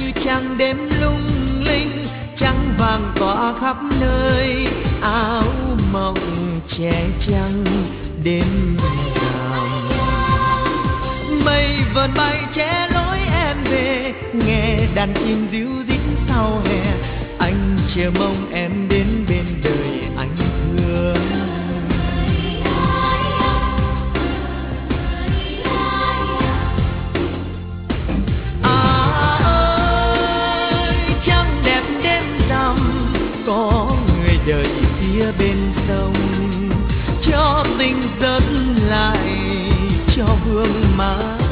trăng đêm lung linh, trăng vàng tỏa khắp nơi, áo mộng che trăng đêm rằm. Mây vờn bay che lối em về, nghe đàn chim ríu rít sau hè, anh chờ mong em đến bên đời anh thương. Có người đợi phía bên sông, cho tình dẫn lại cho hương má